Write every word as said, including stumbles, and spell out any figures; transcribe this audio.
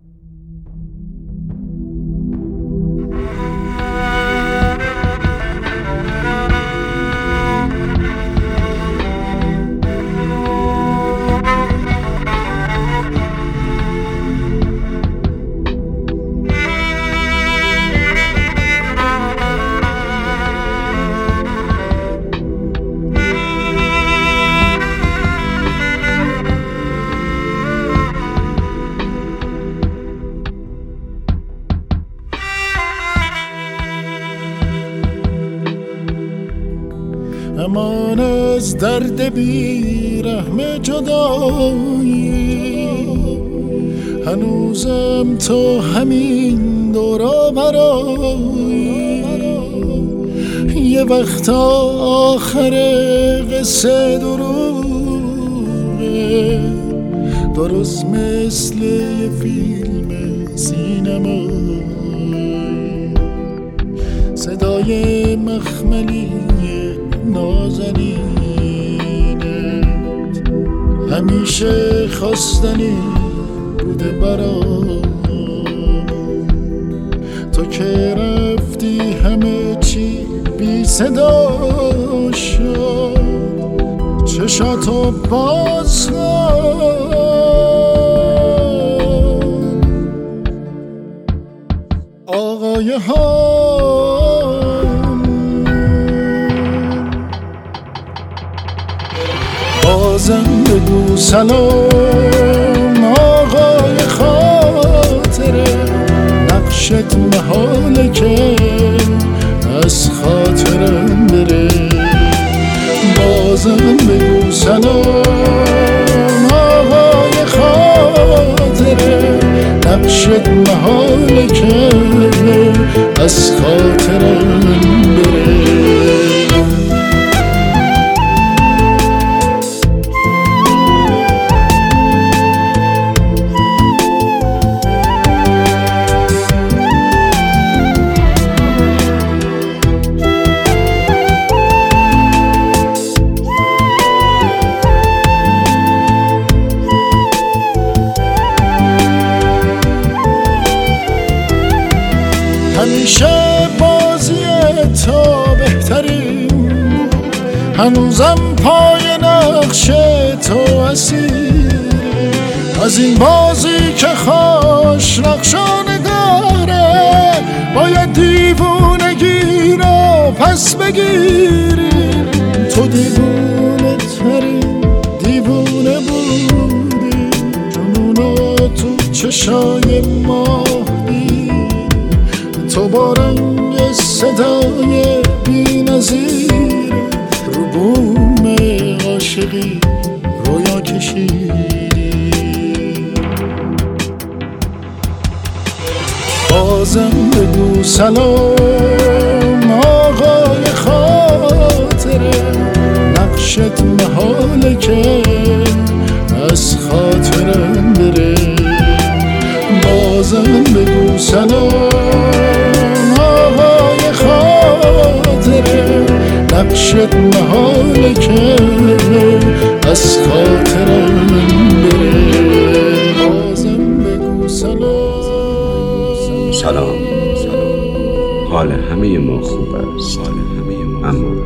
امان از درد بی رحم جدایی، هنوزم تو همین دورا برایی. یه وقت آخر قصه دروغه، درست مثل یه فیلم سینمایی. صدای مخملی نازنینت همیشه خواستنی بوده برام. تو که رفتی همه چی بی صدا شد، چشاتو باز کن. آقای ها بازم بگو سلام، آقای خاطره. نقشت محاله که از خاطرم بره. بازم بگو سلام، آقای خاطره. نقشت محاله که از خاطرم بره. همیشه بازی تو بهترین، هنوزم پای نقش تو اسیر. از این بازی که خوش نقشانه داره، باید دیوونگی رو پس بگیری. تو دیوونه ترین دیوونه بودی، جنونو تو چشای ما. تو با رنگ صدای بی نظیر، رو بوم عاشقی رویا کشیدی. بازم بگو سلام، آقای خاطره. نقشت محاله که از خاطرم بره. بازم بگو سلام، آقای خاطره. نقشت محاله که از خاطرم بره. بازم بگو سلام. سلام. حال همه ما خوب است، اما